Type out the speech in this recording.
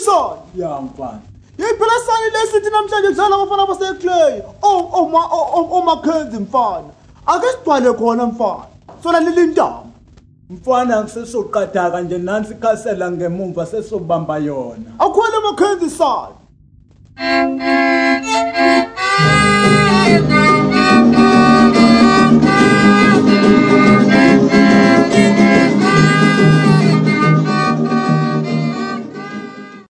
Son. Ya mfana. Yiphela sani lesithi namhlanje kudlala abafana baseClay. Mackenzie mfana. Ake sibhale khona mfana. Sona lilindaba. Mfana ngisesoqadaka nje nansi ikhasela ngemumva sesobamba yona. Akhwele Mackenzie son.